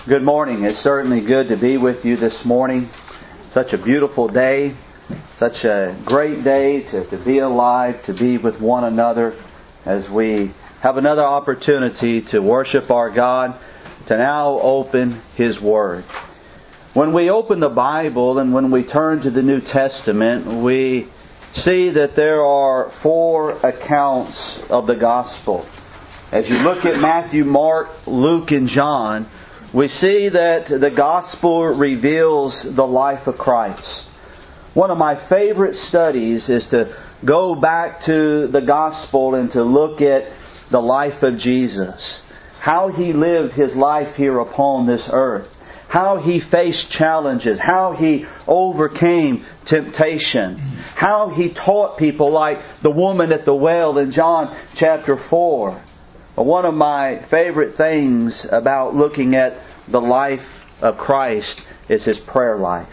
Good morning. It's certainly good to be with you this morning. Such a beautiful day. Such a great day to be alive, to be with one another as we have another opportunity to worship our God, to now open His Word. When we open the Bible and when we turn to the New Testament, we see that there are 4 accounts of the Gospel. As you look at Matthew, Mark, Luke, and John, we see that the Gospel reveals the life of Christ. One of my favorite studies is to go back to the Gospel and to look at the life of Jesus. How He lived His life here upon this earth. How He faced challenges. How He overcame temptation. How He taught people like the woman at the well in John chapter 4. One of my favorite things about looking at the life of Christ is His prayer life.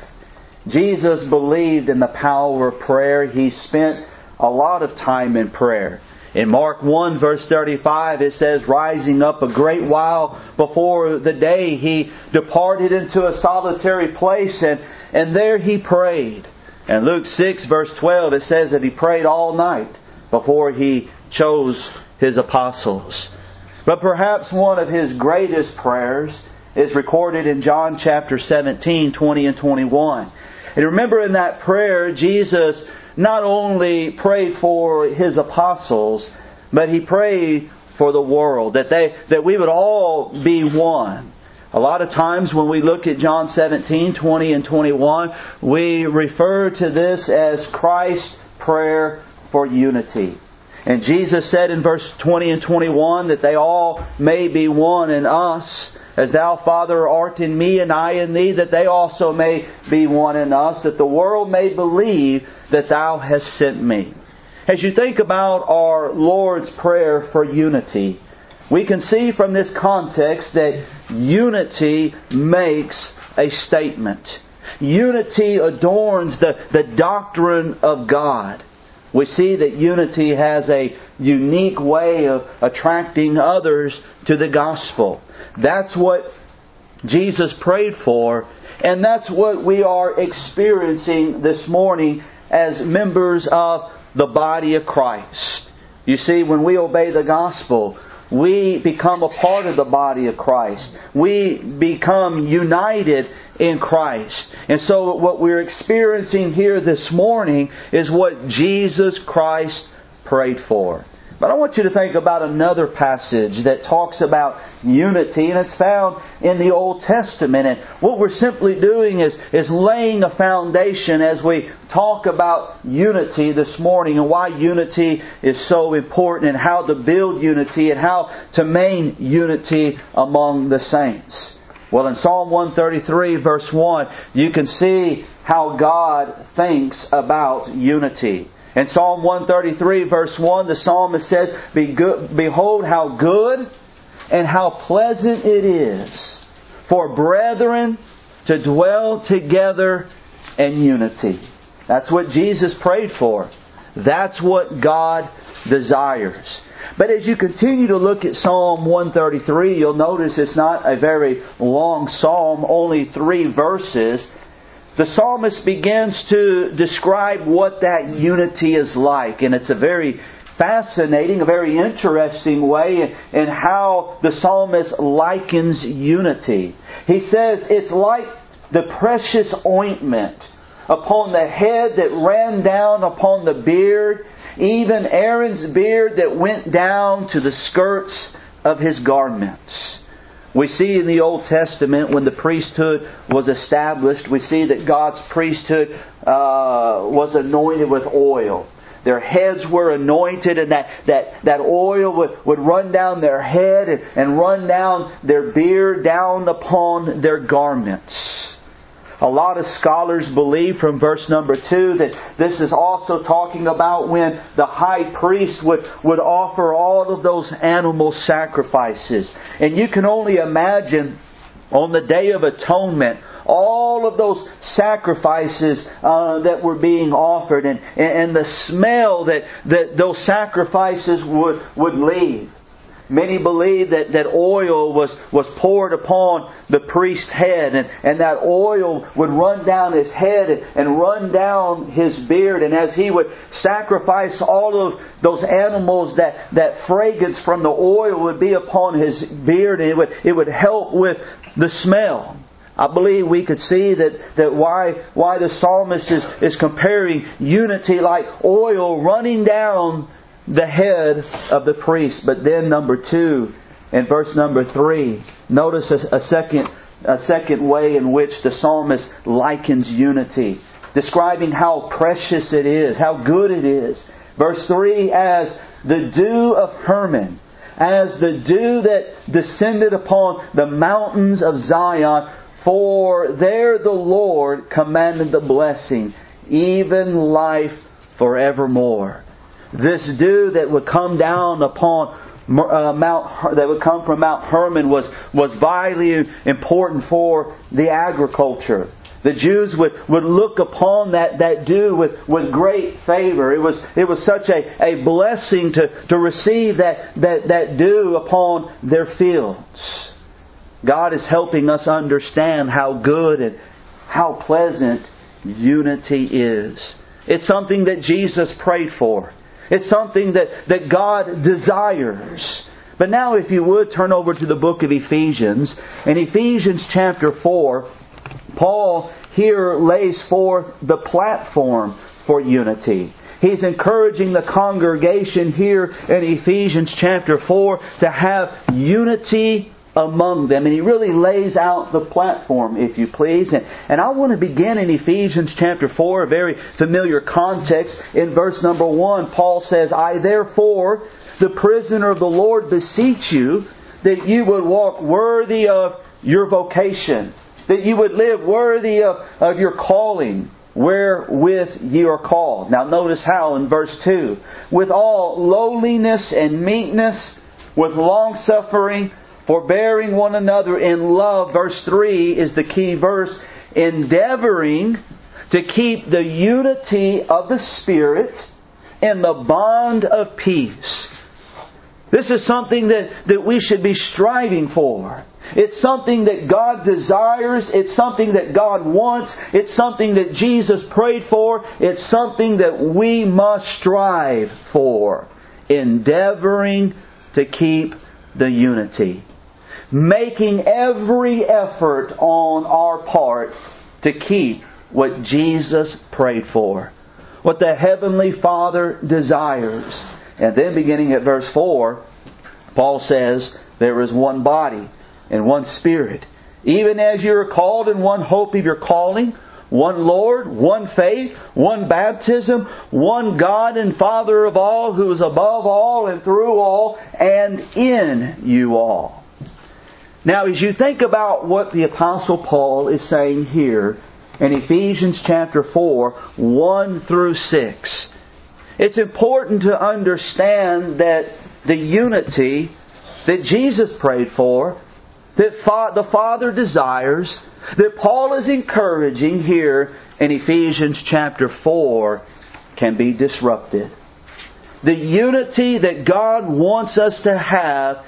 Jesus believed in the power of prayer. He spent a lot of time in prayer. In Mark 1 verse 35 it says, rising up a great while before the day, He departed into a solitary place and there He prayed. In Luke 6 verse 12 it says that He prayed all night before He chose His apostles. But perhaps one of His greatest prayers is recorded in John chapter 17, 20 and 21. And remember in that prayer, Jesus not only prayed for His apostles, but He prayed for the world, that we would all be one. A lot of times when we look at John 17, 20 and 21, we refer to this as Christ's prayer for unity. And Jesus said in verse 20 and 21 that they all may be one in us, as Thou, Father, art in me and I in Thee, that they also may be one in us, that the world may believe that Thou hast sent me. As you think about our Lord's prayer for unity, we can see from this context that unity makes a statement. Unity adorns the doctrine of God. We see that unity has a unique way of attracting others to the gospel. That's what Jesus prayed for, and that's what we are experiencing this morning as members of the body of Christ. You see, when we obey the gospel, we become a part of the body of Christ. We become united in Christ. And so what we're experiencing here this morning is what Jesus Christ prayed for. But I want you to think about another passage that talks about unity, and it's found in the Old Testament. And what we're simply doing is laying a foundation as we talk about unity this morning and why unity is so important and how to build unity and how to maintain unity among the saints. Well, in Psalm 133 verse 1, you can see how God thinks about unity. In Psalm 133 verse 1, the psalmist says, behold how good and how pleasant it is for brethren to dwell together in unity. That's what Jesus prayed for. That's what God desires. But as you continue to look at Psalm 133, you'll notice it's not a very long psalm, only 3 verses. The psalmist begins to describe what that unity is like. And it's a very fascinating, a very interesting way in how the psalmist likens unity. He says it's like the precious ointment upon the head that ran down upon the beard, even Aaron's beard that went down to the skirts of his garments. We see in the Old Testament when the priesthood was established, we see that God's priesthood was anointed with oil. Their heads were anointed, and that oil would run down their head and run down their beard, down upon their garments. A lot of scholars believe from verse number 2 that this is also talking about when the high priest would offer all of those animal sacrifices. And you can only imagine on the Day of Atonement, all of those sacrifices that were being offered and the smell that those sacrifices would leave. many believe that oil was poured upon the priest's head, and that oil would run down his head and run down his beard. And as he would sacrifice all of those animals, that fragrance from the oil would be upon his beard. It would help with the smell. I believe we could see that why the psalmist is comparing unity like oil running down the head of the priest. But then number 2, in verse number 3, notice a second way in which the psalmist likens unity, describing how precious it is, how good it is. Verse 3, as the dew of Hermon, as the dew that descended upon the mountains of Zion, for there the Lord commanded the blessing, even life forevermore. This dew that would come down upon that would come from Mount Hermon was vitally important for the agriculture. The Jews would look upon that dew with great favor. It was such a blessing to receive that dew upon their fields. God is helping us understand how good and how pleasant unity is. It's something that Jesus prayed for. It's something that God desires. But now if you would turn over to the book of Ephesians. In Ephesians chapter 4, Paul here lays forth the platform for unity. He's encouraging the congregation here in Ephesians chapter 4 to have unity among them. And he really lays out the platform, if you please. And I want to begin in Ephesians chapter 4, a very familiar context. In verse number 1, Paul says, I therefore, the prisoner of the Lord, beseech you that you would walk worthy of your vocation, that you would live worthy of your calling, wherewith ye are called. Now notice how in verse 2, with all lowliness and meekness, with long suffering, forbearing one another in love. Verse 3 is the key verse. Endeavoring to keep the unity of the Spirit in the bond of peace. This is something that we should be striving for. It's something that God desires. It's something that God wants. It's something that Jesus prayed for. It's something that we must strive for. Endeavoring to keep the unity. Making every effort on our part to keep what Jesus prayed for. What the Heavenly Father desires. And then beginning at verse 4, Paul says, there is one body and one Spirit. Even as you are called in one hope of your calling, one Lord, one faith, one baptism, one God and Father of all, who is above all and through all and in you all. Now, as you think about what the Apostle Paul is saying here in Ephesians chapter 4, 1 through 6, it's important to understand that the unity that Jesus prayed for, that the Father desires, that Paul is encouraging here in Ephesians chapter 4, can be disrupted. The unity that God wants us to have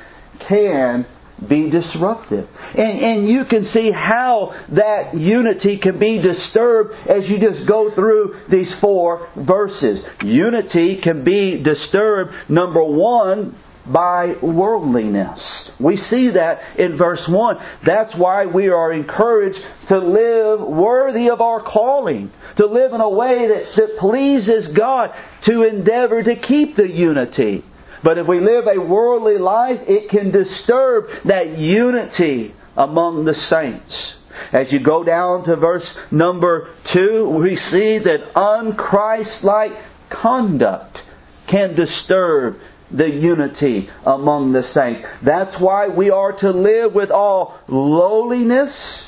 can be disruptive. And you can see how that unity can be disturbed as you just go through these 4 verses. Unity can be disturbed, number 1, by worldliness. We see that in verse 1. That's why we are encouraged to live worthy of our calling, to live in a way that pleases God, to endeavor to keep the unity. But if we live a worldly life, it can disturb that unity among the saints. As you go down to verse number 2, we see that unchristlike conduct can disturb the unity among the saints. That's why we are to live with all lowliness,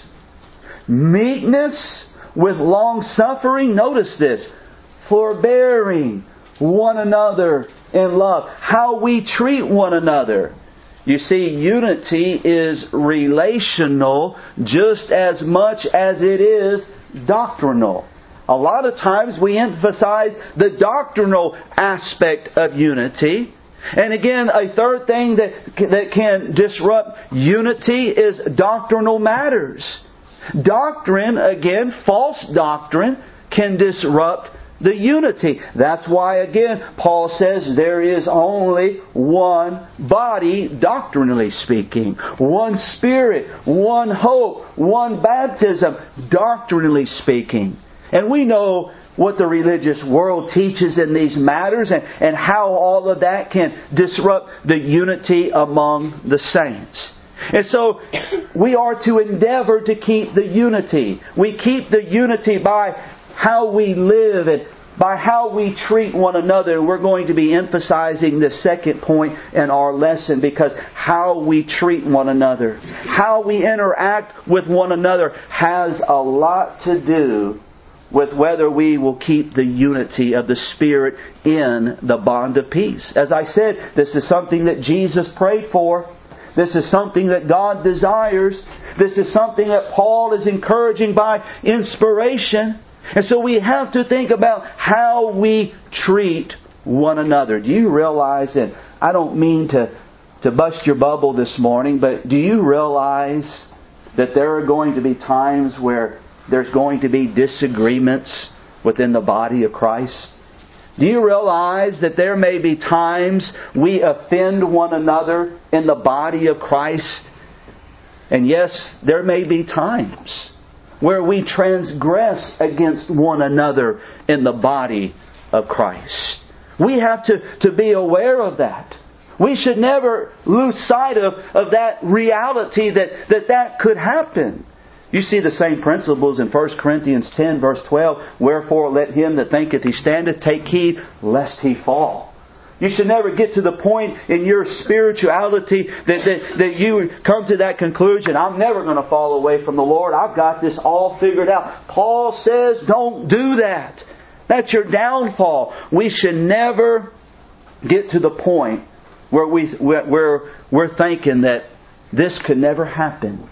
meekness, with long suffering. Notice this, forbearing one another in love. How we treat one another. You see, unity is relational just as much as it is doctrinal. A lot of times we emphasize the doctrinal aspect of unity. And again, a third thing that can disrupt unity is doctrinal matters. Doctrine, again, false doctrine, can disrupt the unity. That's why, again, Paul says there is only one body, doctrinally speaking. One Spirit, one hope, one baptism, doctrinally speaking. And we know what the religious world teaches in these matters and how all of that can disrupt the unity among the saints. And so we are to endeavor to keep the unity. We keep the unity by how we live and by how we treat one another. We're going to be emphasizing the second point in our lesson, because how we treat one another, how we interact with one another has a lot to do with whether we will keep the unity of the Spirit in the bond of peace. As I said, this is something that Jesus prayed for. This is something that God desires. This is something that Paul is encouraging by inspiration. And so we have to think about how we treat one another. Do you realize, and I don't mean to bust your bubble this morning, but do you realize that there are going to be times where there's going to be disagreements within the body of Christ? Do you realize that there may be times we offend one another in the body of Christ? And yes, there may be times where we transgress against one another in the body of Christ. We have to be aware of that. We should never lose sight of that reality that could happen. You see the same principles in 1 Corinthians 10 verse 12. Wherefore let him that thinketh he standeth take heed lest he fall. You should never get to the point in your spirituality that you come to that conclusion. I'm never going to fall away from the Lord. I've got this all figured out. Paul says don't do that. That's your downfall. We should never get to the point where we're thinking that this could never happen.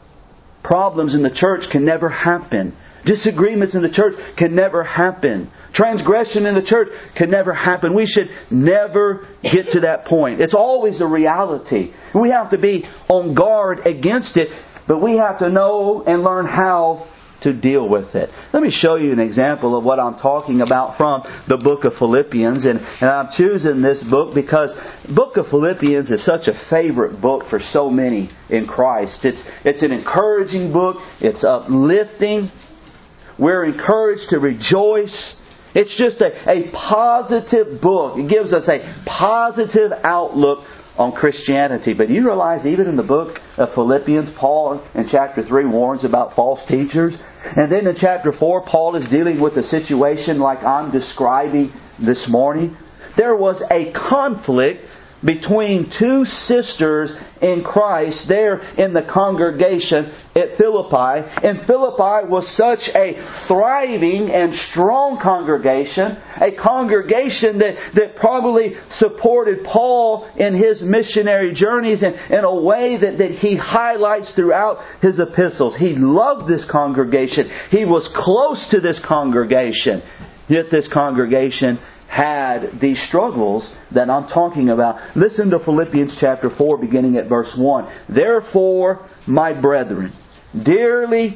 Problems in the church can never happen. Disagreements in the church can never happen. Transgression in the church can never happen. We should never get to that point. It's always a reality. We have to be on guard against it, but we have to know and learn how to deal with it. Let me show you an example of what I'm talking about from the book of Philippians. And I'm choosing this book because the book of Philippians is such a favorite book for so many in Christ. It's an encouraging book. It's uplifting. We're encouraged to rejoice. It's just a positive book. It gives us a positive outlook on Christianity. But you realize even in the book of Philippians, Paul in chapter 3 warns about false teachers. And then in chapter 4, Paul is dealing with a situation like I'm describing this morning. There was a conflict between two sisters in Christ there in the congregation at Philippi. And Philippi was such a thriving and strong congregation, a congregation that probably supported Paul in his missionary journeys in a way that he highlights throughout his epistles. He loved this congregation. He was close to this congregation. Yet this congregation had these struggles that I'm talking about. Listen to Philippians chapter 4 beginning at verse 1. Therefore, my brethren, dearly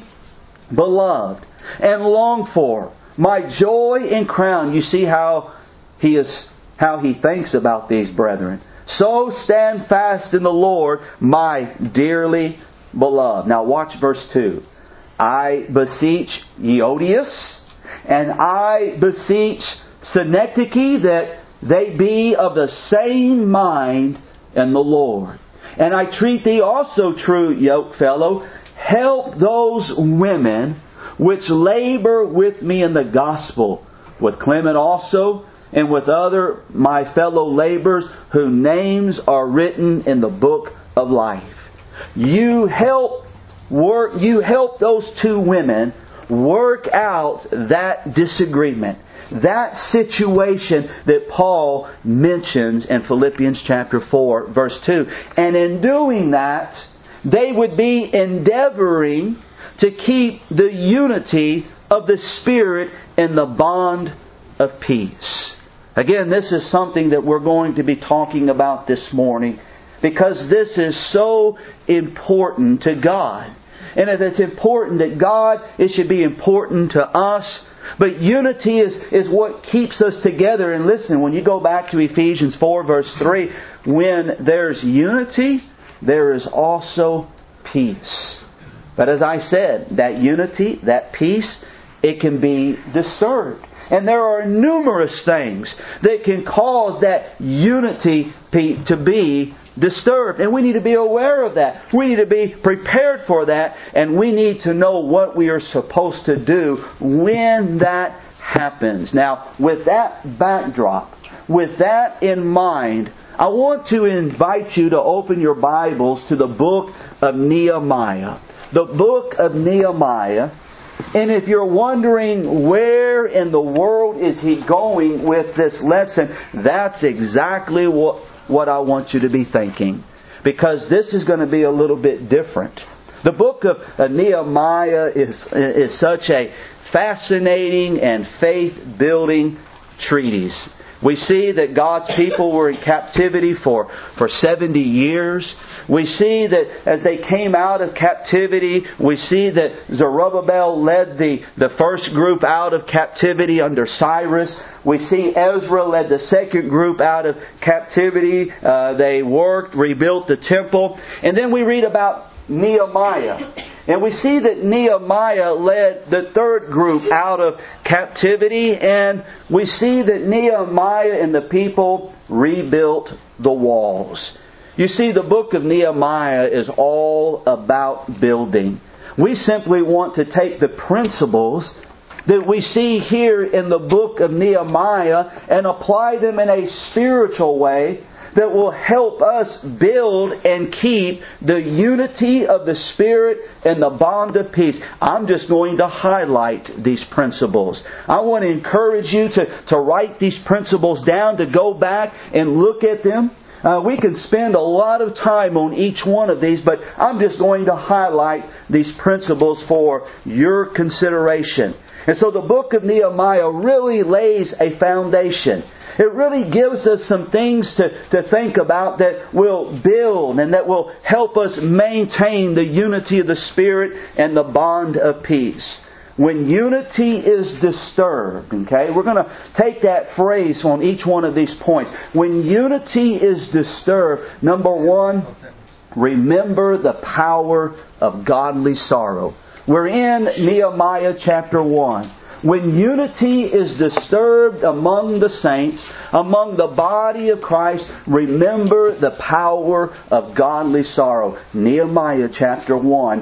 beloved and longed for, my joy and crown. You see how he thinks about these brethren. So stand fast in the Lord, my dearly beloved. Now watch verse 2. I beseech Euodias, and I beseech Synecdoche, that they be of the same mind in the Lord. And I treat thee also, true yokefellow, help those women which labor with me in the gospel, with Clement also, and with other my fellow laborers, whose names are written in the book of life. You help those two women work out that disagreement, that situation that Paul mentions in Philippians chapter 4 verse 2. And in doing that, they would be endeavoring to keep the unity of the Spirit in the bond of peace. Again, this is something that we're going to be talking about this morning because this is so important to God. And if it's important to God, it should be important to us. But unity is what keeps us together. And listen, when you go back to Ephesians 4 verse 3, when there's unity, there is also peace. But as I said, that unity, that peace, it can be disturbed. And there are numerous things that can cause that unity to be disturbed. And we need to be aware of that. We need to be prepared for that. And we need to know what we are supposed to do when that happens. Now, with that backdrop, with that in mind, I want to invite you to open your Bibles to the book of Nehemiah. The book of Nehemiah. And if you're wondering where in the world is he going with this lesson, that's exactly what I want you to be thinking. Because this is going to be a little bit different. The book of Nehemiah is such a fascinating and faith-building treatise. We see that God's people were in captivity for 70 years. We see that as they came out of captivity, we see that Zerubbabel led the first group out of captivity under Cyrus. We see Ezra led the second group out of captivity. They worked, rebuilt the temple. And then we read about Nehemiah. And we see that Nehemiah led the third group out of captivity. And we see that Nehemiah and the people rebuilt the walls. You see, the book of Nehemiah is all about building. We simply want to take the principles that we see here in the book of Nehemiah and apply them in a spiritual way that will help us build and keep the unity of the Spirit and the bond of peace. I'm just going to highlight these principles. I want to encourage you to write these principles down, to go back and look at them. We can spend a lot of time on each one of these, but I'm just going to highlight these principles for your consideration. And so the book of Nehemiah really lays a foundation. It really gives us some things to think about that will build and that will help us maintain the unity of the Spirit and the bond of peace. When unity is disturbed, okay, we're going to take that phrase on each one of these points. When unity is disturbed, number one, remember the power of godly sorrow. We're in Nehemiah chapter 1. When unity is disturbed among the saints, among the body of Christ, remember the power of godly sorrow. Nehemiah chapter 1,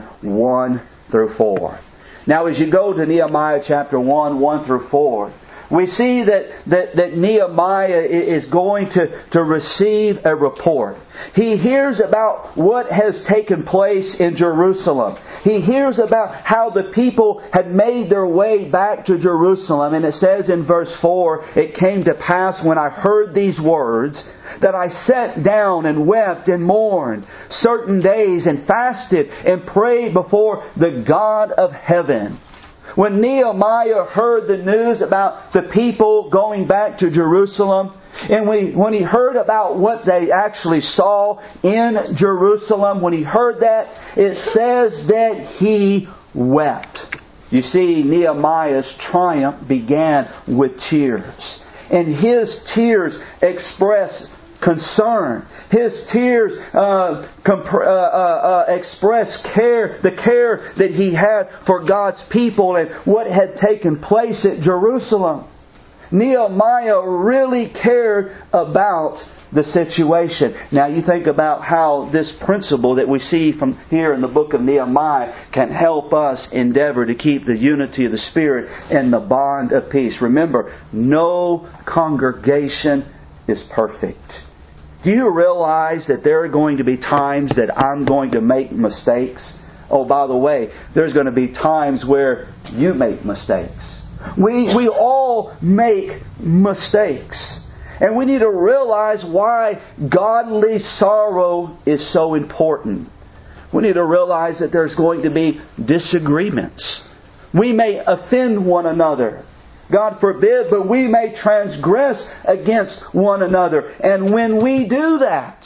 1 through 4. Now as you go to Nehemiah chapter 1, 1 through 4, we see that Nehemiah is going to receive a report. He hears about what has taken place in Jerusalem. He hears about how the people had made their way back to Jerusalem. And it says in verse 4, "It came to pass when I heard these words, that I sat down and wept and mourned certain days and fasted and prayed before the God of heaven." When Nehemiah heard the news about the people going back to Jerusalem, and when he heard about what they actually saw in Jerusalem, when he heard that, it says that he wept. You see, Nehemiah's triumph began with tears. And his tears express concern. His tears express care, the care that he had for God's people and what had taken place at Jerusalem. Nehemiah really cared about the situation. Now you think about how this principle that we see from here in the book of Nehemiah can help us endeavor to keep the unity of the Spirit and the bond of peace. Remember, no congregation is perfect. Do you realize that there are going to be times that I'm going to make mistakes? Oh, by the way, there's going to be times where you make mistakes. We all make mistakes. And we need to realize why godly sorrow is so important. We need to realize that there's going to be disagreements. We may offend one another. God forbid, but we may transgress against one another. And when we do that,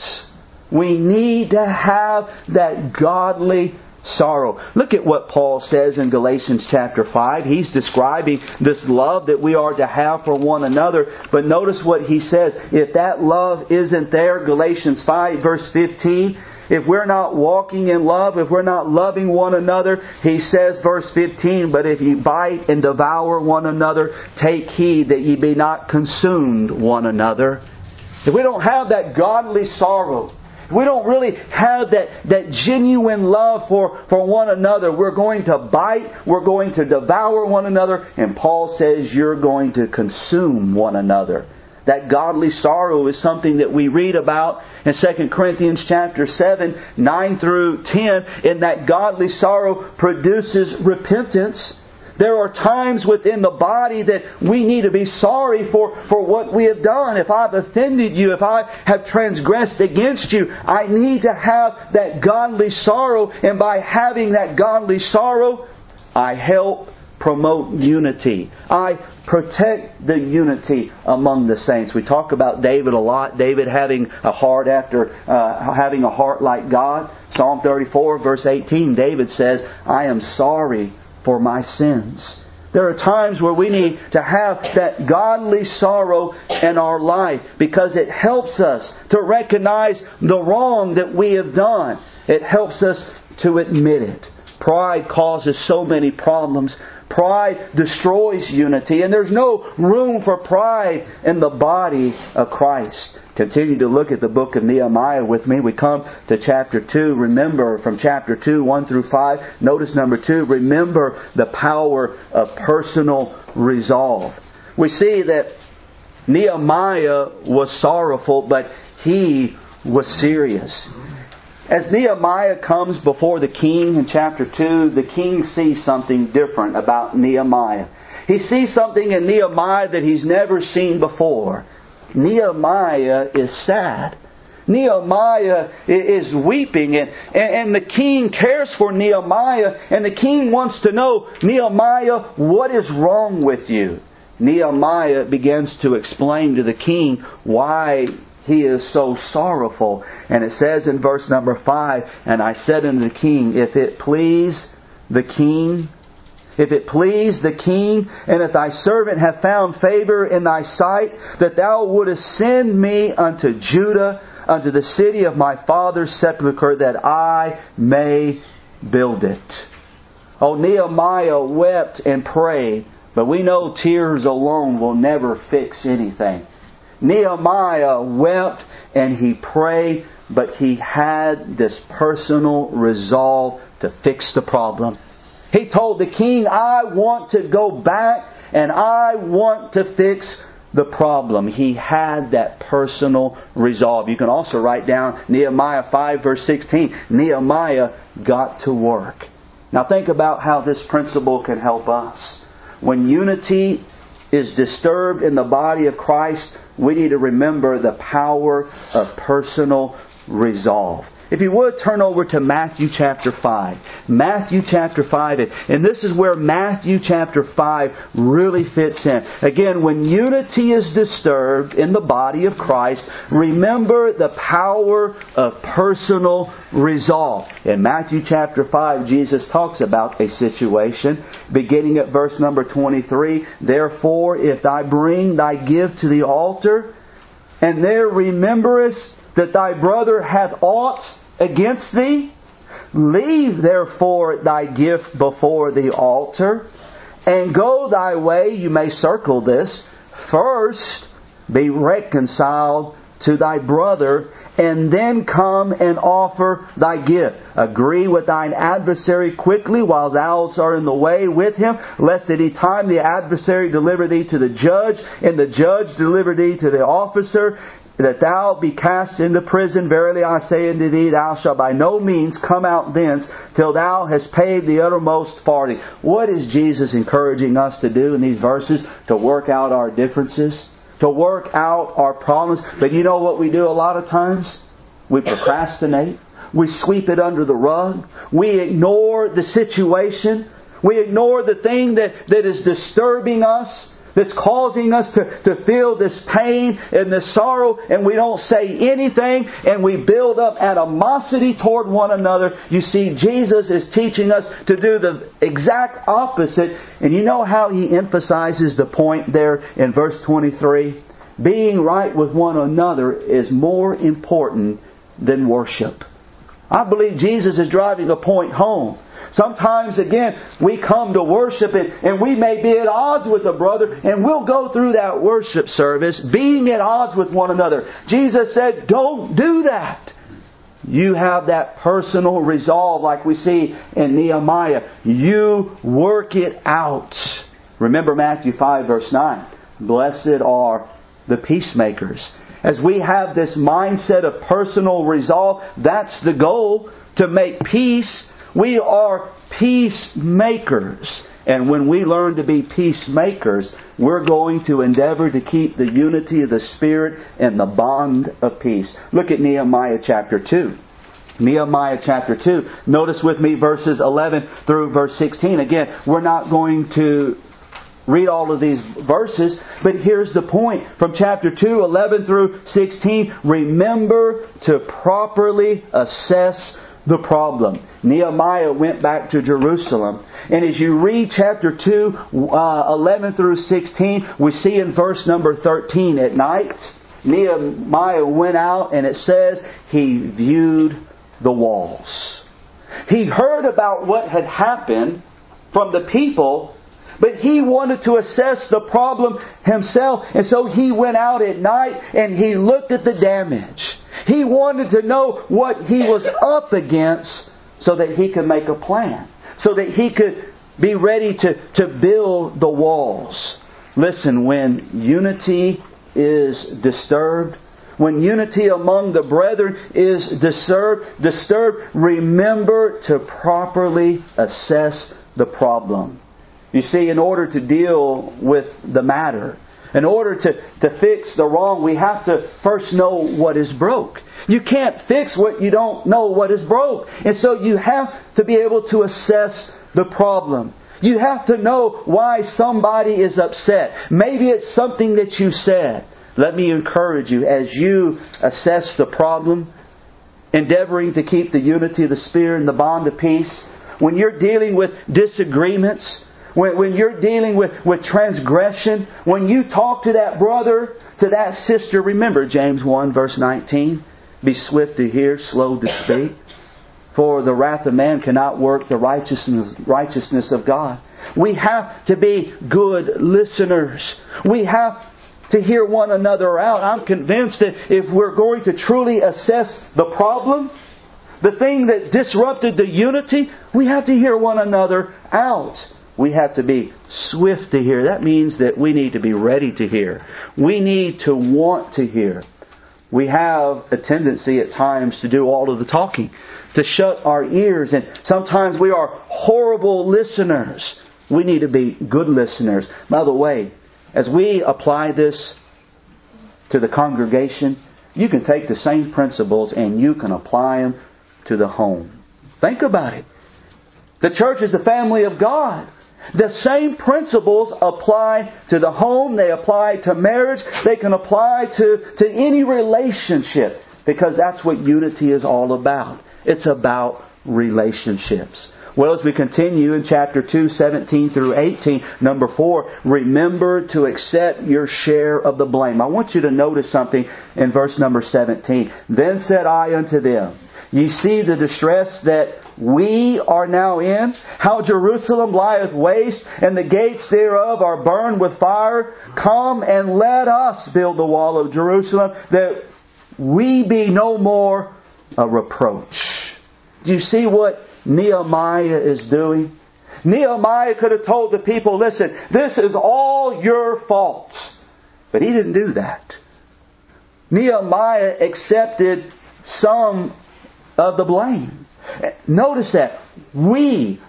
we need to have that godly sorrow. Look at what Paul says in Galatians chapter 5. He's describing this love that we are to have for one another. But notice what he says. If that love isn't there, Galatians 5 verse 15, if we're not walking in love, if we're not loving one another, he says, verse 15, but if ye bite and devour one another, take heed that ye be not consumed one another. If we don't have that godly sorrow, if we don't really have that genuine love for one another, we're going to bite, we're going to devour one another, and Paul says you're going to consume one another. That godly sorrow is something that we read about in 2 Corinthians chapter 7, 9 through 10. And that godly sorrow produces repentance. There are times within the body that we need to be sorry for what we have done. If I've offended you, if I have transgressed against you, I need to have that godly sorrow. And by having that godly sorrow, I help promote unity. I protect the unity among the saints. We talk about David a lot. David having a heart having a heart like God. Psalm 34 verse 18, David says, I am sorry for my sins. There are times where we need to have that godly sorrow in our life because it helps us to recognize the wrong that we have done. It helps us to admit it. Pride causes so many problems. Pride destroys unity, and there's no room for pride in the body of Christ. Continue to look at the book of Nehemiah with me. We come to chapter 2. Remember from chapter 2, 1 through 5. Notice number 2. Remember the power of personal resolve. We see that Nehemiah was sorrowful, but he was serious. As Nehemiah comes before the king in chapter 2, the king sees something different about Nehemiah. He sees something in Nehemiah that he's never seen before. Nehemiah is sad. Nehemiah is weeping, and the king cares for Nehemiah, and the king wants to know, Nehemiah, what is wrong with you? Nehemiah begins to explain to the king why he is so sorrowful. And it says in verse number 5, and I said unto the king, if it please the king, and if thy servant have found favor in thy sight, that thou wouldest send me unto Judah, unto the city of my father's sepulchre, that I may build it. Oh, Nehemiah wept and prayed, but we know tears alone will never fix anything. Nehemiah wept and he prayed, but he had this personal resolve to fix the problem. He told the king, I want to go back and I want to fix the problem. He had that personal resolve. You can also write down Nehemiah 5 verse 16. Nehemiah got to work. Now think about how this principle can help us. When unity is disturbed in the body of Christ, we need to remember the power of personal resolve. If you would, turn over to Matthew chapter 5. Matthew chapter 5. And this is where Matthew chapter 5 really fits in. Again, when unity is disturbed in the body of Christ, remember the power of personal resolve. In Matthew chapter 5, Jesus talks about a situation beginning at verse number 23. Therefore, if thou bring thy gift to the altar, and there rememberest that thy brother hath aught against thee, leave therefore thy gift before the altar, and go thy way. You may circle this. First, be reconciled to thy brother, and then come and offer thy gift. Agree with thine adversary quickly while thou art in the way with him, lest at any time the adversary deliver thee to the judge, and the judge deliver thee to the officer, that thou be cast into prison. Verily I say unto thee, thou shalt by no means come out thence till thou hast paid the uttermost farthing. What is Jesus encouraging us to do in these verses? To work out our differences, to work out our problems. But you know what we do a lot of times? We procrastinate. We sweep it under the rug. We ignore the situation. We ignore the thing that is disturbing us. that's causing us to feel this pain and this sorrow, and we don't say anything, and we build up animosity toward one another. You see, Jesus is teaching us to do the exact opposite. And you know how He emphasizes the point there in verse 23? Being right with one another is more important than worship. I believe Jesus is driving a point home. Sometimes, again, we come to worship and we may be at odds with a brother, and we'll go through that worship service being at odds with one another. Jesus said, don't do that. You have that personal resolve like we see in Nehemiah. You work it out. Remember Matthew 5 verse 9. Blessed are the peacemakers. As we have this mindset of personal resolve, that's the goal, to make peace. We are peacemakers. And when we learn to be peacemakers, we're going to endeavor to keep the unity of the Spirit and the bond of peace. Look at Nehemiah chapter 2. Nehemiah chapter 2. Notice with me verses 11 through verse 16. Again, we're not going to read all of these verses, but here's the point. From chapter 2, 11 through 16, remember to properly assess the problem. Nehemiah went back to Jerusalem. And as you read chapter 2, 11 through 16, we see in verse number 13, at night, Nehemiah went out, and it says he viewed the walls. He heard about what had happened from the people, but he wanted to assess the problem himself. And so he went out at night and he looked at the damage. He wanted to know what he was up against so that he could make a plan. So that he could be ready to build the walls. Listen, when unity is disturbed, when unity among the brethren is disturbed, remember to properly assess the problem. You see, in order to deal with the matter, in order to fix the wrong, we have to first know what is broke. You can't fix what you don't know what is broke. And so you have to be able to assess the problem. You have to know why somebody is upset. Maybe it's something that you said. Let me encourage you, as you assess the problem, endeavoring to keep the unity of the Spirit and the bond of peace, when you're dealing with disagreements, when you're dealing with transgression, when you talk to that brother, to that sister, remember James 1 verse 19, be swift to hear, slow to speak. For the wrath of man cannot work the righteousness of God. We have to be good listeners. We have to hear one another out. I'm convinced that if we're going to truly assess the problem, the thing that disrupted the unity, we have to hear one another out. We have to be swift to hear. That means that we need to be ready to hear. We need to want to hear. We have a tendency at times to do all of the talking, to shut our ears, and sometimes we are horrible listeners. We need to be good listeners. By the way, as we apply this to the congregation, you can take the same principles and you can apply them to the home. Think about it. The church is the family of God. The same principles apply to the home. They apply to marriage. They can apply to any relationship, because that's what unity is all about. It's about relationships. Well, as we continue in chapter 2, 17 through 18, number 4, remember to accept your share of the blame. I want you to notice something in verse number 17. Then said I unto them, ye see the distress that we are now in, how Jerusalem lieth waste, and the gates thereof are burned with fire. Come and let us build the wall of Jerusalem, that we be no more a reproach. Do you see what Nehemiah is doing? Nehemiah could have told the people, listen, this is all your fault. But he didn't do that. Nehemiah accepted some of the blame. Notice that. We.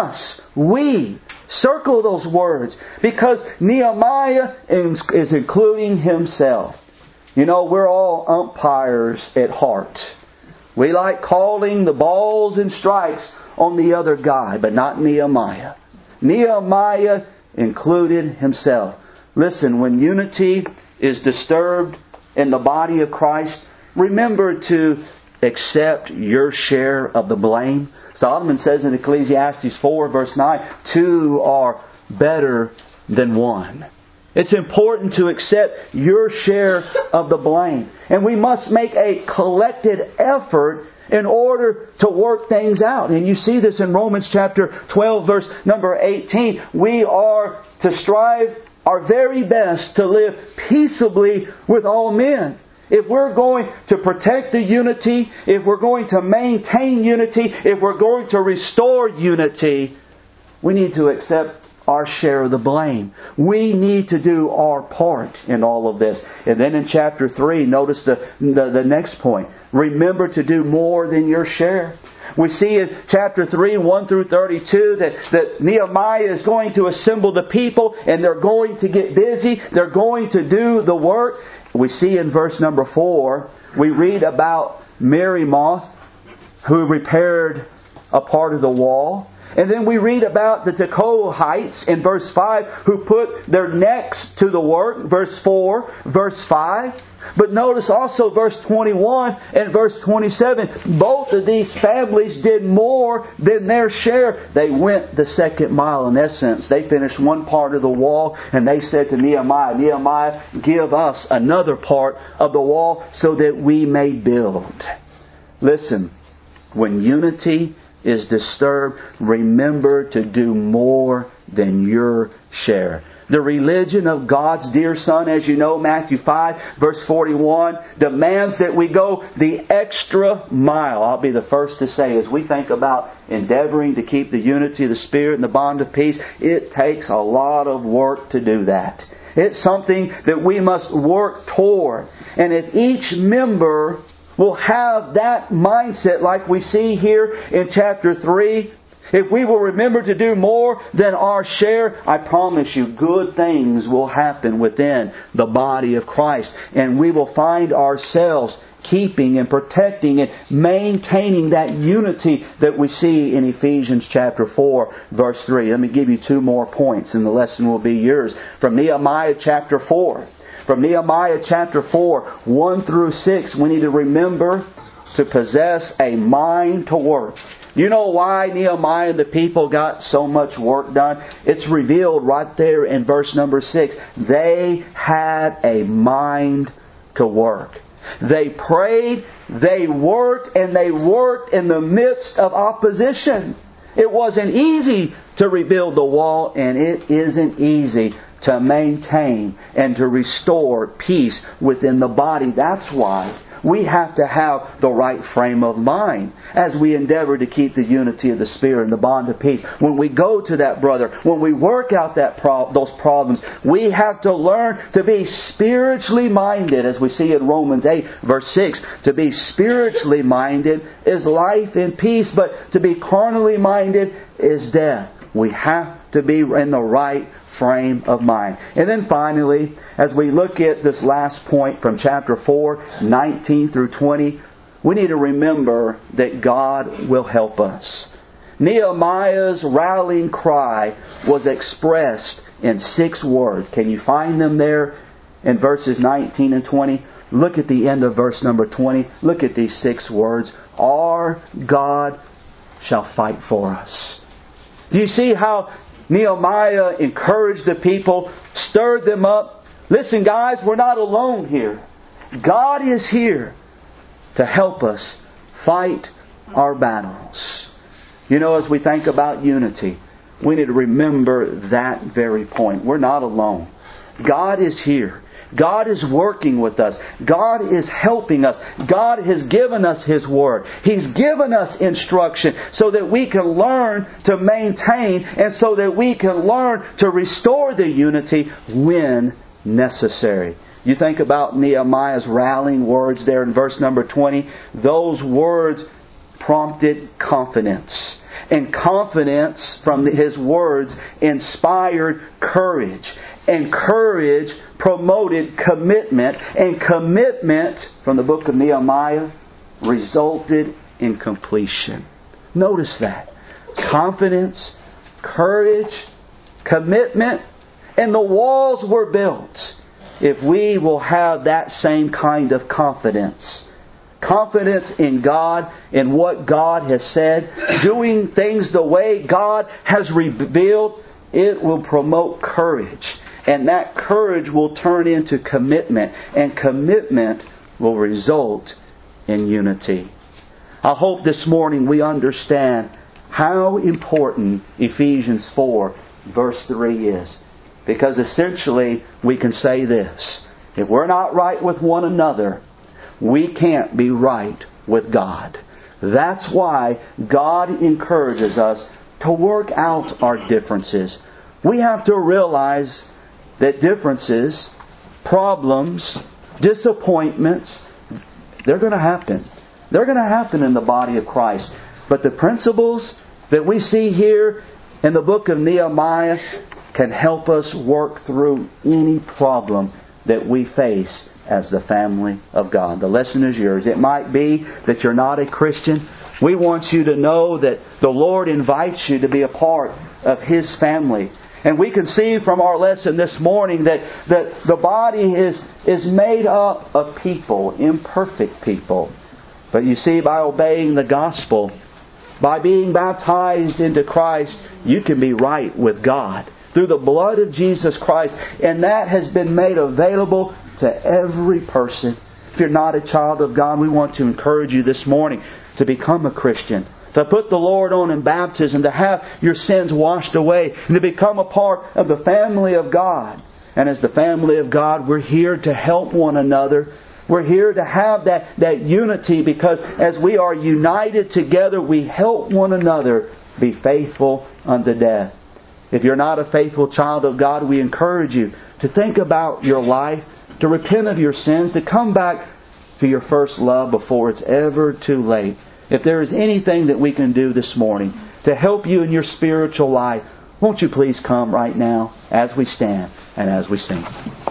Circle those words. Because Nehemiah is including himself. You know, we're all umpires at heart. We like calling the balls and strikes on the other guy, but not Nehemiah. Nehemiah included himself. Listen, when unity is disturbed in the body of Christ, remember to accept your share of the blame. Solomon says in Ecclesiastes 4 verse 9, 2 are better than 1. It's important to accept your share of the blame. And we must make a collected effort in order to work things out. And you see this in Romans chapter 12 verse number 18. We are to strive our very best to live peaceably with all men. If we're going to protect the unity, if we're going to maintain unity, if we're going to restore unity, we need to accept our share of the blame. We need to do our part in all of this. And then in chapter 3, notice the next point. Remember to do more than your share. We see in chapter 3, 1 through 32, that Nehemiah is going to assemble the people and they're going to get busy. They're going to do the work. We see in verse number 4, we read about Merimoth, who repaired a part of the wall. And then we read about the Tekoites in verse 5 who put their necks to the work, verse 4, verse 5. But notice also verse 21 and verse 27. Both of these families did more than their share. They went the second mile in essence. They finished one part of the wall and they said to Nehemiah, Nehemiah, give us another part of the wall so that we may build. Listen, when unity is disturbed, remember to do more than your share. The religion of God's dear Son, as you know, Matthew 5, verse 41, demands that we go the extra mile. I'll be the first to say, as we think about endeavoring to keep the unity of the Spirit and the bond of peace, it takes a lot of work to do that. It's something that we must work toward. And if each member will have that mindset like we see here in chapter 3, if we will remember to do more than our share, I promise you good things will happen within the body of Christ. And we will find ourselves keeping and protecting and maintaining that unity that we see in Ephesians chapter 4 verse 3. Let me give you 2 more points and the lesson will be yours. From Nehemiah chapter 4. From Nehemiah chapter 4, 1 through 6, we need to remember to possess a mind to work. You know why Nehemiah and the people got so much work done? It's revealed right there in verse number 6. They had a mind to work. They prayed, they worked, and they worked in the midst of opposition. It wasn't easy to rebuild the wall, and it isn't easy to maintain and to restore peace within the body. That's why we have to have the right frame of mind as we endeavor to keep the unity of the Spirit and the bond of peace. When we go to that brother, when we work out those problems, we have to learn to be spiritually minded, as we see in Romans 8 verse 6. To be spiritually minded is life and peace, but to be carnally minded is death. We have to be in the right frame of mind. And then finally, as we look at this last point from chapter 4, 19 through 20, we need to remember that God will help us. Nehemiah's rallying cry was expressed in 6 words. Can you find them there in verses 19 and 20? Look at the end of verse number 20. Look at these 6 words. Our God shall fight for us. Do you see how Nehemiah encouraged the people, stirred them up? Listen, guys, we're not alone here. God is here to help us fight our battles. You know, as we think about unity, we need to remember that very point. We're not alone. God is here. God is working with us. God is helping us. God has given us His Word. He's given us instruction so that we can learn to maintain and so that we can learn to restore the unity when necessary. You think about Nehemiah's rallying words there in verse number 20. Those words prompted confidence. And confidence from his words inspired courage. And courage promoted commitment. And commitment, from the book of Nehemiah, resulted in completion. Notice that. Confidence, courage, commitment, and the walls were built. If we will have that same kind of confidence in God, in what God has said, doing things the way God has revealed, it will promote courage. And that courage will turn into commitment. And commitment will result in unity. I hope this morning we understand how important Ephesians 4 verse 3 is. Because essentially we can say this: if we're not right with one another, we can't be right with God. That's why God encourages us to work out our differences. We have to realize that differences, problems, disappointments, they're going to happen. They're going to happen in the body of Christ. But the principles that we see here in the book of Nehemiah can help us work through any problem that we face as the family of God. The lesson is yours. It might be that you're not a Christian. We want you to know that the Lord invites you to be a part of His family. And we can see from our lesson this morning that the body is made up of people, imperfect people. But you see, by obeying the gospel, by being baptized into Christ, you can be right with God through the blood of Jesus Christ. And that has been made available to every person. If you're not a child of God, we want to encourage you this morning to become a Christian, to put the Lord on in baptism, to have your sins washed away, and to become a part of the family of God. And as the family of God, we're here to help one another. We're here to have that unity, because as we are united together, we help one another be faithful unto death. If you're not a faithful child of God, we encourage you to think about your life, to repent of your sins, to come back to your first love before it's ever too late. If there is anything that we can do this morning to help you in your spiritual life, won't you please come right now as we stand and as we sing.